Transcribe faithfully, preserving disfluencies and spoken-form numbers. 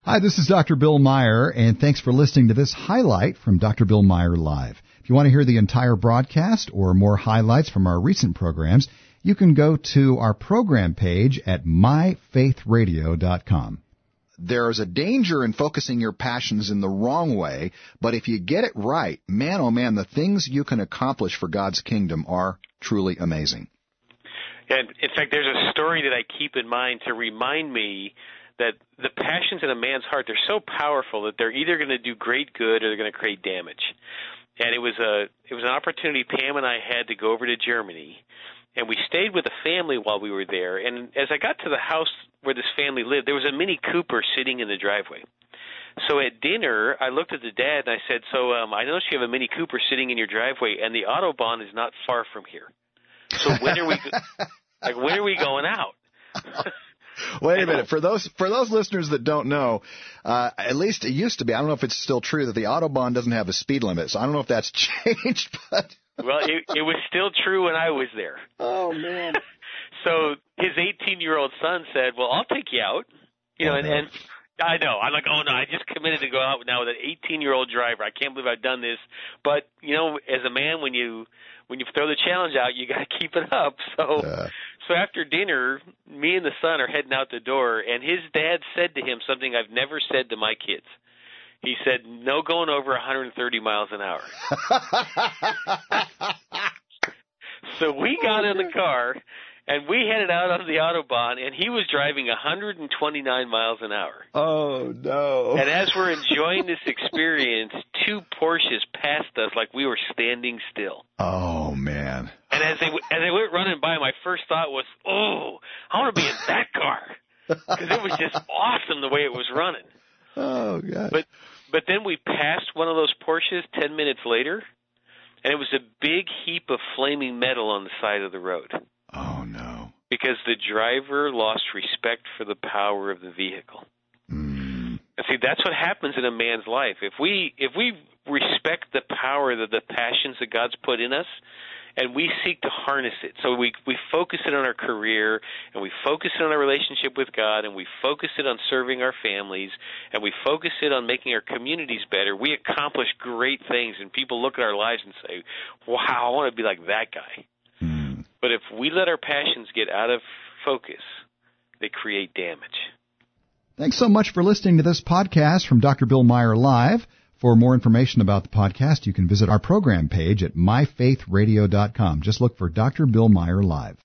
Hi, this is Doctor Bill Meyer, and thanks for listening to this highlight from Doctor Bill Meyer Live. If you want to hear the entire broadcast or more highlights from our recent programs, you can go to our program page at my faith radio dot com. There is a danger in focusing your passions in the wrong way, but if you get it right, man, oh man, the things you can accomplish for God's kingdom are truly amazing. And in fact, there's a story that I keep in mind to remind me that the passions in a man's heart, they're so powerful that they're either going to do great good or they're going to create damage. And it was a it was an opportunity Pam and I had to go over to Germany, and we stayed with a family while we were there. And as I got to the house where this family lived, there was a Mini Cooper sitting in the driveway. So at dinner, I looked at the dad and I said, so um, I noticed you have a Mini Cooper sitting in your driveway, and the Autobahn is not far from here. So when are we like when are we going out? Wait a minute. For those for those listeners that don't know, uh, at least it used to be, I don't know if it's still true, that the Autobahn doesn't have a speed limit. So I don't know if that's changed. But Well, it, it was still true when I was there. Oh, man. So his eighteen-year-old son said, well, I'll take you out. You know, Oh, and, no. and I know. I'm like, oh, no, I just committed to go out now with an eighteen-year-old driver. I can't believe I've done this. But, you know, as a man, when you when you throw the challenge out, you got to keep it up. So Uh. so after dinner, me and the son are heading out the door, and his dad said to him something I've never said to my kids. He said, no going over one hundred thirty miles an hour. So we got in the car, and we headed out on the Autobahn, and he was driving one hundred twenty-nine miles an hour. Oh, no. And as we're enjoying this experience, two Porsches passed us like we were standing still. Oh, man. And as they as they went running by, my first thought was, oh, I want to be in that car. Because it was just awesome the way it was running. Oh, God. But but then we passed one of those Porsches ten minutes later, and it was a big heap of flaming metal on the side of the road. Oh, no. Because the driver lost respect for the power of the vehicle. Mm. And see, that's what happens in a man's life. If we if we respect the power, the, the passions that God's put in us, and we seek to harness it. So we we focus it on our career, and we focus it on our relationship with God, and we focus it on serving our families, and we focus it on making our communities better. We accomplish great things, and people look at our lives and say, wow, I want to be like that guy. Mm. But if we let our passions get out of focus, they create damage. Thanks so much for listening to this podcast from Doctor Bill Meyer Live. For more information about the podcast, you can visit our program page at my faith radio dot com. Just look for Doctor Bill Meyer Live.